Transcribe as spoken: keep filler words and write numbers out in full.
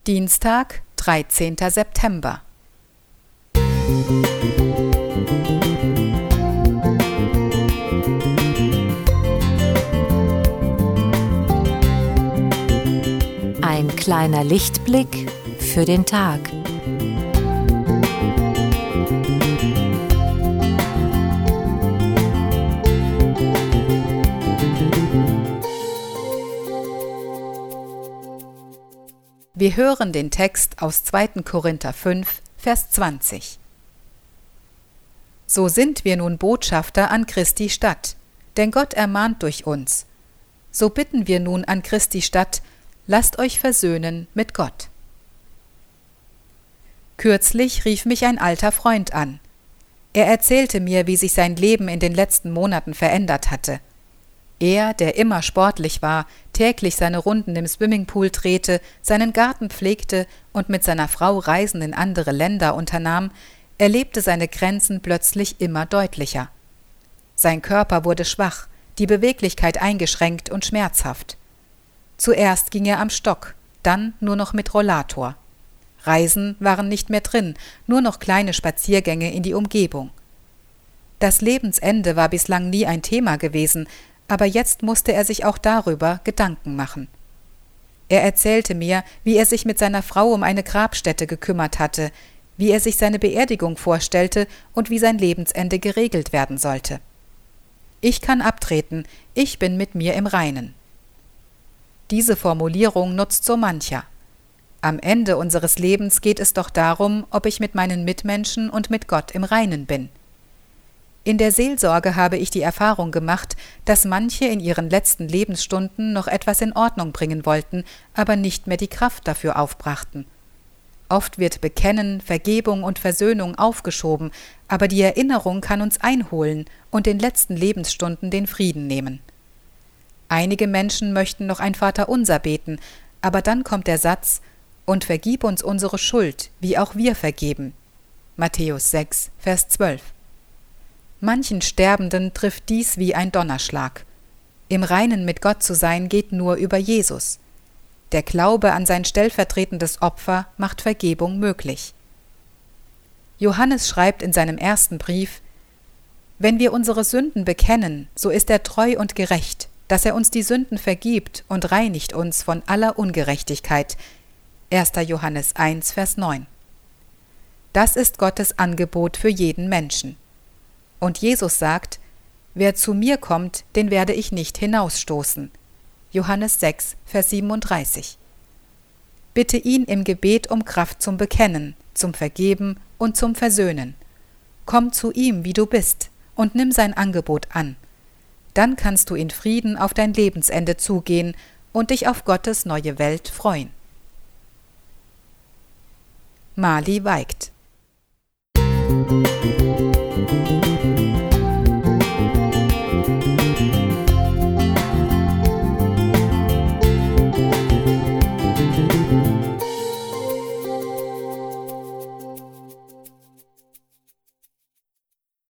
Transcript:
Dienstag, dreizehnter September. Ein kleiner Lichtblick für den Tag. Wir hören den Text aus zweiter Korinther fünf, Vers zwanzig. So sind wir nun Botschafter an Christi Statt, denn Gott ermahnt durch uns. So bitten wir nun an Christi Statt, lasst euch versöhnen mit Gott. Kürzlich rief mich ein alter Freund an. Er erzählte mir, wie sich sein Leben in den letzten Monaten verändert hatte. Er, der immer sportlich war, täglich seine Runden im Swimmingpool drehte, seinen Garten pflegte und mit seiner Frau Reisen in andere Länder unternahm, erlebte seine Grenzen plötzlich immer deutlicher. Sein Körper wurde schwach, die Beweglichkeit eingeschränkt und schmerzhaft. Zuerst ging er am Stock, dann nur noch mit Rollator. Reisen waren nicht mehr drin, nur noch kleine Spaziergänge in die Umgebung. Das Lebensende war bislang nie ein Thema gewesen, aber jetzt musste er sich auch darüber Gedanken machen. Er erzählte mir, wie er sich mit seiner Frau um eine Grabstätte gekümmert hatte, wie er sich seine Beerdigung vorstellte und wie sein Lebensende geregelt werden sollte. Ich kann abtreten, ich bin mit mir im Reinen. Diese Formulierung nutzt so mancher. Am Ende unseres Lebens geht es doch darum, ob ich mit meinen Mitmenschen und mit Gott im Reinen bin. In der Seelsorge habe ich die Erfahrung gemacht, dass manche in ihren letzten Lebensstunden noch etwas in Ordnung bringen wollten, aber nicht mehr die Kraft dafür aufbrachten. Oft wird Bekennen, Vergebung und Versöhnung aufgeschoben, aber die Erinnerung kann uns einholen und den letzten Lebensstunden den Frieden nehmen. Einige Menschen möchten noch ein Vaterunser beten, aber dann kommt der Satz: Und vergib uns unsere Schuld, wie auch wir vergeben. Matthäus sechs, Vers zwölf. Manchen Sterbenden trifft dies wie ein Donnerschlag. Im Reinen mit Gott zu sein geht nur über Jesus. Der Glaube an sein stellvertretendes Opfer macht Vergebung möglich. Johannes schreibt in seinem ersten Brief: Wenn wir unsere Sünden bekennen, so ist er treu und gerecht, dass er uns die Sünden vergibt und reinigt uns von aller Ungerechtigkeit. erster Johannes eins, Vers neun. Das ist Gottes Angebot für jeden Menschen. Und Jesus sagt: Wer zu mir kommt, den werde ich nicht hinausstoßen. Johannes sechs, Vers siebenunddreißig. Bitte ihn im Gebet um Kraft zum Bekennen, zum Vergeben und zum Versöhnen. Komm zu ihm, wie du bist, und nimm sein Angebot an. Dann kannst du in Frieden auf dein Lebensende zugehen und dich auf Gottes neue Welt freuen. Mali Weigt.